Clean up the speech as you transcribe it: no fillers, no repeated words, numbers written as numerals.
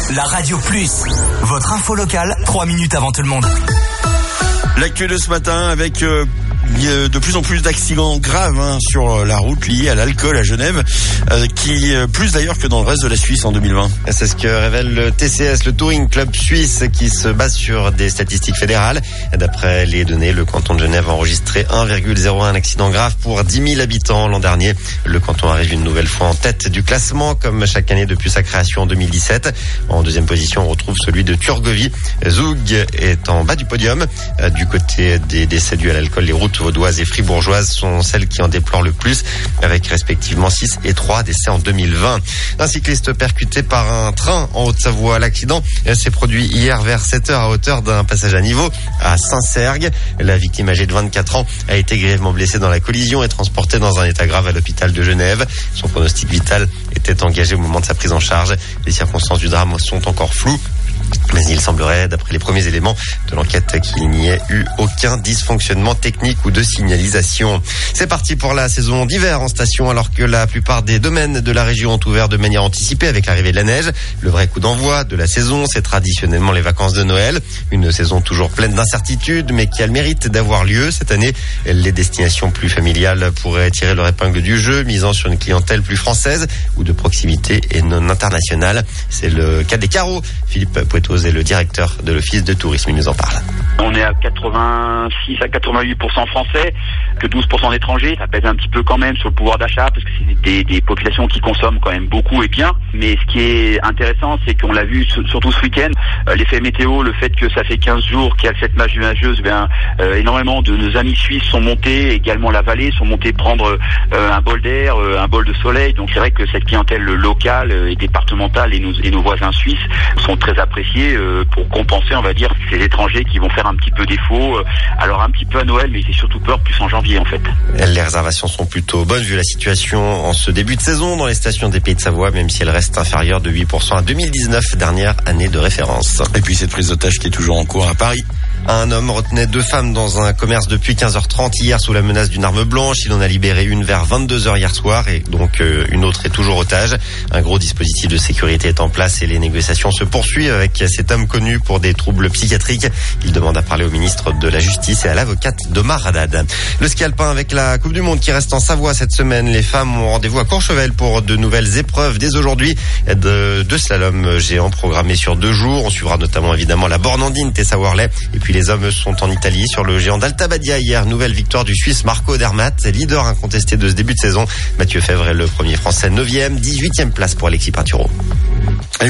la Radio Plus. Votre info locale, 3 minutes avant tout le monde. L'actu de ce matin avec de plus en plus d'accidents graves sur la route liés à l'alcool à Genève, qui plus d'ailleurs que dans le reste de la Suisse en 2020. C'est ce que révèle le TCS, le Touring Club Suisse, qui se base sur des statistiques fédérales. D'après les données, le canton de Genève a enregistré 1,01 accident grave pour 10 000 habitants l'an dernier. Le canton arrive une nouvelle fois en tête du classement, comme chaque année depuis sa création en 2017. En deuxième position, on retrouve celui de Turgovie. Zoug est en bas du podium. Du côté des décès dus à l'alcool, les routes vaudoises et fribourgeoises sont celles qui en déplorent le plus, avec respectivement 6 et 3 décès en 2020. Un cycliste percuté par un train en Haute-Savoie. L'accident s'est produit hier vers 7h à hauteur d'un passage à niveau à Saint-Sergue. La victime, âgée de 24 ans, a été grièvement blessée dans la collision et transportée dans un état grave à l'hôpital de Genève. Son pronostic vital était engagé au moment de sa prise en charge. Les circonstances du drame sont encore floues, mais il semblerait, d'après les premiers éléments de l'enquête, qu'il n'y ait eu aucun dysfonctionnement technique ou de signalisation. C'est parti pour la saison d'hiver en station, alors que la plupart des domaines de la région ont ouvert de manière anticipée avec l'arrivée de la neige. Le vrai coup d'envoi de la saison, c'est traditionnellement les vacances de Noël. Une saison toujours pleine d'incertitudes, mais qui a le mérite d'avoir lieu. Cette année, les destinations plus familiales pourraient tirer leur épingle du jeu, misant sur une clientèle plus française ou de proximité et non internationale. C'est le cas des carreaux. Philippe Poitos est le directeur de l'Office de tourisme, il nous en parle. On est à 86 à 88% français, que 12% d'étrangers. Ça pèse un petit peu quand même sur le pouvoir d'achat, parce que c'est des populations qui consomment quand même beaucoup et bien. Mais ce qui est intéressant, c'est qu'on l'a vu surtout ce week-end, l'effet météo, le fait que ça fait 15 jours qu'il y a cette marge nuageuse, énormément de nos amis suisses sont montés, également la vallée, sont montés prendre un bol d'air, un bol de soleil. Donc c'est vrai que cette clientèle locale et départementale et nos voisins suisses sont très appréciés pour compenser, on va dire, ces étrangers qui vont faire un petit peu défaut. Alors un petit peu à Noël, mais c'est surtout peur plus en janvier en fait. Les réservations sont plutôt bonnes vu la situation en ce début de saison dans les stations des Pays de Savoie, même si elles restent inférieures de 8% à 2019, dernière année de référence. Et puis cette prise d'otage qui est toujours en cours à Paris. Un homme retenait 2 femmes dans un commerce depuis 15h30 hier sous la menace d'une arme blanche. Il en a libéré une vers 22h hier soir et donc une autre est toujours otage. Un gros dispositif de sécurité est en place et les négociations se poursuivent avec cet homme connu pour des troubles psychiatriques. Il demande à parler au ministre de la Justice et à l'avocate d'Omar Haddad. Le ski alpin avec la Coupe du Monde qui reste en Savoie cette semaine. Les femmes ont rendez-vous à Courchevel pour de nouvelles épreuves dès aujourd'hui. De slalom géant programmé sur 2 jours. On suivra notamment évidemment la bornandine Tessa Worley. Et puis les hommes sont en Italie sur le géant d'Alta Badia hier. Nouvelle victoire du Suisse Marco Odermatt, leader incontesté de ce début de saison. Mathieu Fèvre est le premier Français 9e, 18e place pour Alexis Pinturo.